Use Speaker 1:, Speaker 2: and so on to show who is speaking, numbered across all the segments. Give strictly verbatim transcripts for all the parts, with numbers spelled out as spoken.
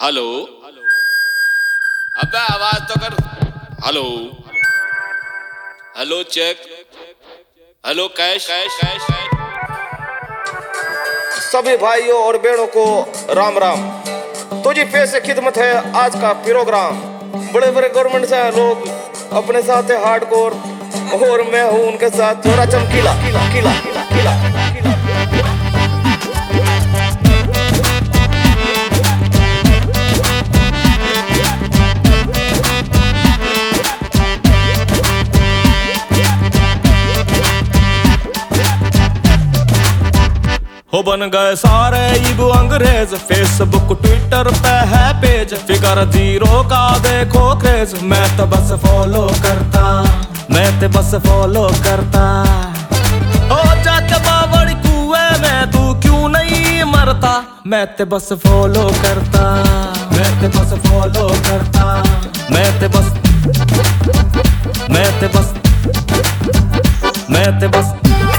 Speaker 1: Hello, अबे आवाज तो कर। Hello hello check. हेलो कैश कैश कैश।
Speaker 2: सभी भाइयों और बहनों को राम राम। तुझी पे से खिदमत है आज का प्रोग्राम। बड़े बड़े गवर्नमेंट से लोग अपने साथ है हार्डकोर और मैं हूँ उनके साथ थोड़ा चमकीला किला किला किला किला।
Speaker 3: हो बन गए सारे इब अंग्रेज, फेसबुक ट्विटर पे है पेज, फिगर जीरो का देखो क्रेज। मैं तो बस फॉलो करता, मैं तो बस फॉलो करता। हो जाके बावड़ी कुएं में तू क्यों नहीं मरता, मैं तो बस फॉलो करता, मैं तो बस फॉलो करता। मैं तो बस मैं तो बस मैं तो बस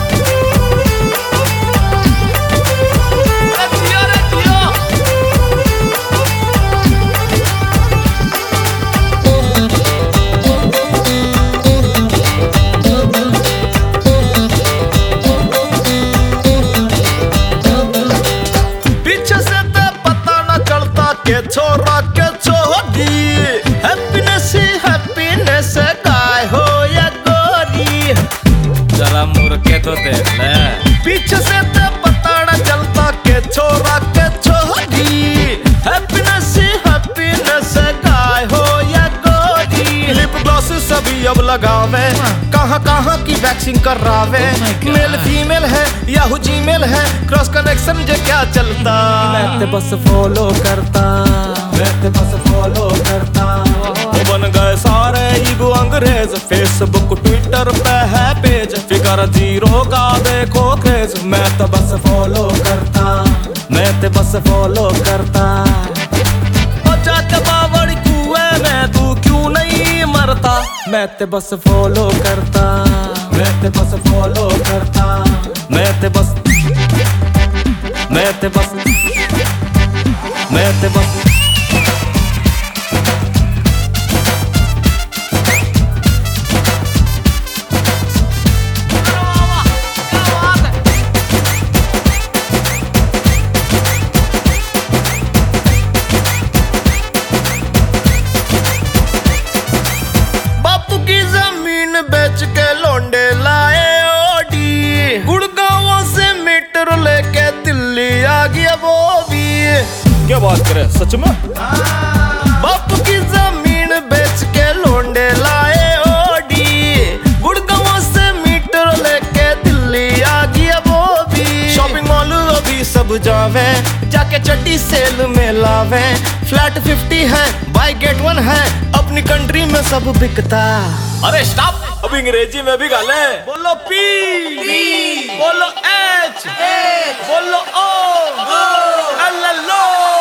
Speaker 3: के छोरा के छोड़ी। हैप्पीनेस ही हैप्पीनेस गाय हो या गोरी, जरा मुर्के तो देख ले। पीछे से तो पता न चलता के छोरा के छोड़ी। हैप्पीनेस ही हैप्पीनेस गाय हो या गोरी। लिप ग्लॉस सभी अब लगावे, कहाँ कहाँ की वैक्सिंग करावे। मेल फीमेल है याहू जीमेल है, क्रॉस कनेक्शन जो क्या चलता। मैं तो बस फॉलो करता, मैं तो बस फॉलो करता। वो बन गए सारे इगो अंग्रेज, फेसबुक ट्विटर पे है पेज, फिगर जीरो का देखो क्रेज। मैं तो बस फॉलो करता, मैं तो बस फॉलो करता। और जाके बावड़ी कुएं में तू क्यों नहीं मरता, मैं तो बस फॉलो करता, मैं तो बस फॉलो करता। मैं तो बस मैं तो बस मैं तो बस बापू की जमीन बेच के लौंडे लाए ओडी। गुड़गांव से मीटर लेके दिल्ली आ गया वो भी। क्या बात करे सच में। बापू की जमीन बेच के लौंडे लाए ओडी। गुड़गांव से मीटर लेके दिल्ली आ गया वो भी। शॉपिंग मॉल अभी सब जावे, जाके चड्डी सेल में लावे। फ्लैट फिफ्टी है बाई गेट वन है, अपनी कंट्री में सब बिकता। अरे स्टॉप, अब अंग्रेजी में भी गाले। बोलो पी, पी बोलो एच, बोलो ओ, एल एल ओ।